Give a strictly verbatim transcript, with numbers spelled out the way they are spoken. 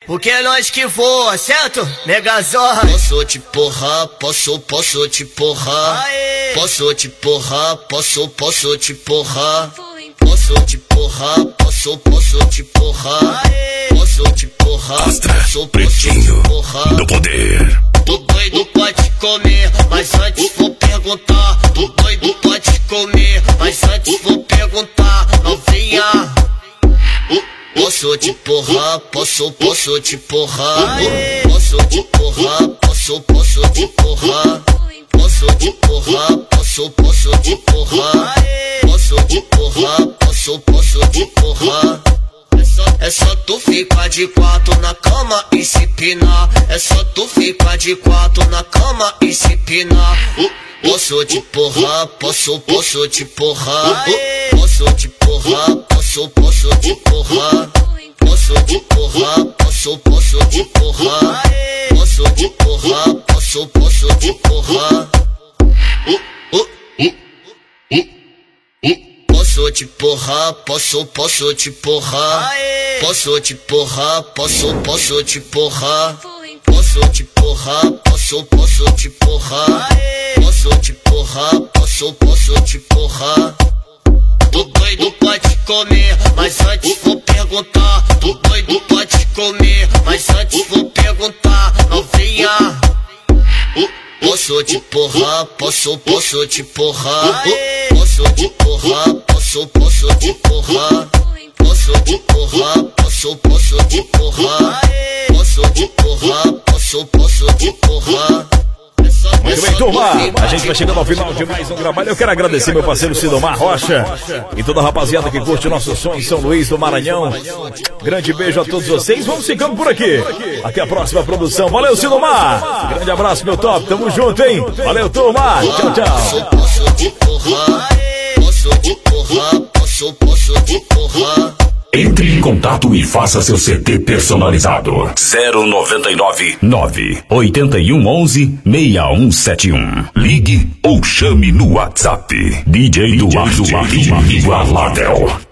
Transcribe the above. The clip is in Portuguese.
porque é nós que voa, certo? Megazord. Posso te porrar, posso, posso te porrar. Aê. Posso te porrar, posso, posso te porrar. Posso te porrar, posso, posso te porrar. Aê. Posso te porrar, Astra, posso, posso pretinho te porrar. do poder. Tô doido pra te comer, mas antes vou perguntar. Tô doido pra te comer, mas antes vou perguntar. Novinha, posso te porrar, posso, posso te porrar. Posso te porrar, posso, posso te porrar. Posso te porrar, posso, posso te porrar. Posso te porrar, posso, posso te porrar. É só, é só tu ficar de quatro na cama e se pinar. É só tu ficar de quatro na cama e se pinar. Posso te porrar, posso, posso te porrar. Posso te porrar, posso, posso te porrar. Posso te porrar, posso, posso te porrar. Posso te porrar, posso, posso te porrar. Posso te porrar, posso, posso te porrar. Posso te porrar, posso, posso te porrar. Posso te porrar, posso, posso te porrar. Posso te porrar, posso, posso te porrar. Tô doido pra te comer, mas antes vou perguntar. Tô doido pra te comer, mas antes vou perguntar. Novinha, posso te porrar, posso, posso te porrar. Posso te porrar, posso, posso te porrar. Posso te porrar, posso, posso te porrar. Posso te porrar, posso, posso te porrar. Muito bem, turma, a gente vai chegando ao final de mais um trabalho. Eu quero agradecer meu parceiro Sidomar Rocha e toda a rapaziada que curte o nosso som em São Luís do Maranhão. Grande beijo a todos vocês, vamos ficando por aqui. Até a próxima produção, valeu Sidomar. Grande abraço meu top, tamo junto, hein. Valeu turma, tchau, tchau. Posso te porrar, posso te porrar, posso, posso te porrar. Entre em contato e faça seu C D personalizado. zero noventa e nove, nove oito um onze, seis um sete um. Ligue ou chame no WhatsApp. D J Duarte Igualável.